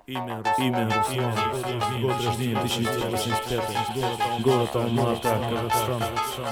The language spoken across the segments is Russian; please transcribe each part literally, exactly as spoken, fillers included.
Имя Руслан, год рождения тысяча девятьсот восемьдесят пятый, город Алма-Ата, Казахстан.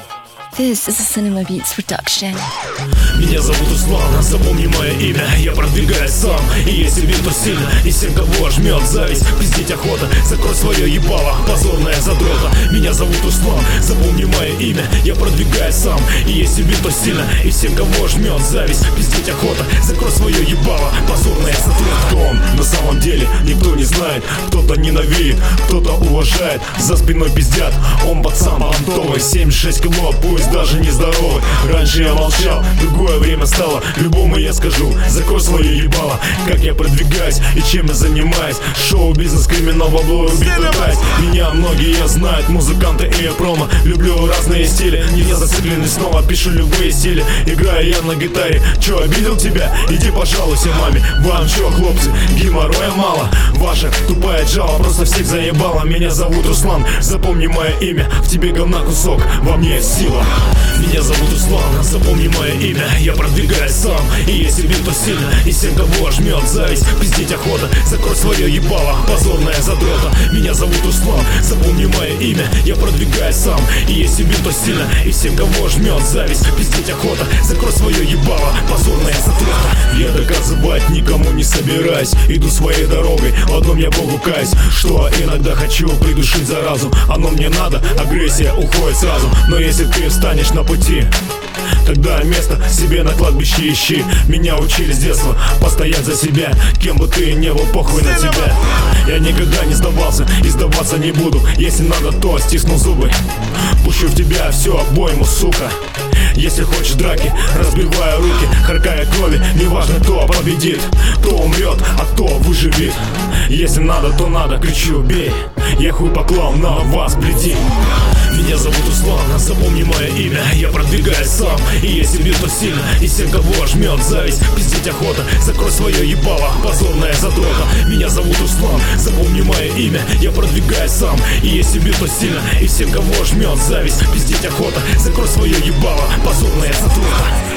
This is a Cinema Beats production. Меня зовут Руслан, запомни мое имя, я продвигаюсь сам. И если видно, то сильно, и всем, кого жмет зависть, пиздить охота, закрой свое ебало, позорная задрота. Меня зовут Руслан, запомни мое имя, я продвигаюсь сам. И если видно, то сильно, и всем, кого жмет зависть, пиздить охота, закрой свое ебало, позорная задрота. Кто он на самом деле, никто не знает. Кто-то ненавидит, кто-то уважает, за спиной пиздят, он пацан понтовый, семьдесят шесть кило, пусть даже не здоровый. Раньше я молчал, другое время стало, любому я скажу, закрой свое ебало. Как я продвигаюсь и чем я занимаюсь, шоу-бизнес, криминал, бабло, убить пытаюсь. Меня многие знают, музыканты и промо, люблю разные стили, не я зацикленный снова, пишу любые стили. Играю я на гитаре, чё, обидел тебя? Иди пожалуйся маме. Вам чё, хлопцы, геморроя мало? Ваша тупая джава просто всех заебала. Меня зовут Руслан, запомни мое имя, в тебе говна кусок, во мне есть сила. Меня зовут Руслан, запомни мое имя, я продвигаюсь сам. И если бил, то сильно, и всем, кого жмет зависть, пиздить охота, закрой свое ебало, позорная задрота. Меня зовут Руслан, запомни мое имя, я продвигаюсь сам. И если бил, то сильно, и всем, кого жмет зависть, пиздить охота, закрой свое ебало, позорная задрота. Я доказывать никому не собираюсь, иду своей дорогой, в одном я Богу каюсь, что иногда хочу придушить заразу. Оно мне надо, агрессия уходит сразу. Но если ты встанешь на пути, тогда место себе на кладбище ищи. Меня учили с детства постоять за себя, кем бы ты не был, похуй на тебя. Я никогда не сдавался и сдаваться не буду. Если надо, то стисну зубы, пущу в тебя все обойму, сука. Если хочешь драки, разбивая руки, харкая крови, неважно, кто победит, кто умрет, а кто выживет. Если надо, то надо, кричу, бей. Я хуй поклал на вас, блядь. Меня зовут Руслан, запомни мое имя, я продвигаюсь сам. И если бил, то сильно, и всем, кого жмет зависть, пиздить охота, закрой свое ебало, позорная задрота. Меня зовут Руслан, запомни мое имя, я продвигаюсь сам. И если бил, то сильно, и всем, кого жмет зависть, пиздить охота, закрой свое ебало, позорная задрота.